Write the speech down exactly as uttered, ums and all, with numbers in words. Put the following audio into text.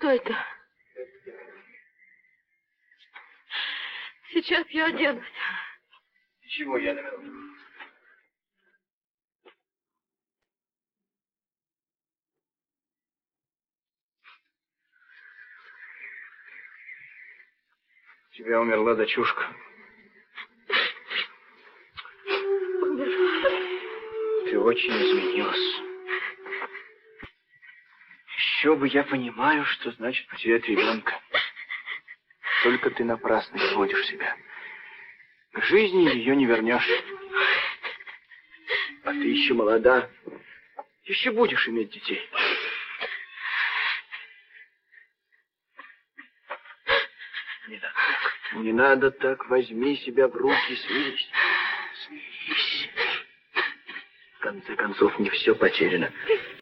Что это? Сейчас я оденусь. Чего я на минуту? У тебя умерла дочушка. Умерла. Ты очень изменилась. Еще бы я понимаю, что значит потерять ребенка. Только ты напрасно изводишь себя. К жизни ее не вернешь. А ты еще молода. Еще будешь иметь детей. Не надо так. Не надо так. Возьми себя в руки, смирись. Смирись. В конце концов, не все потеряно.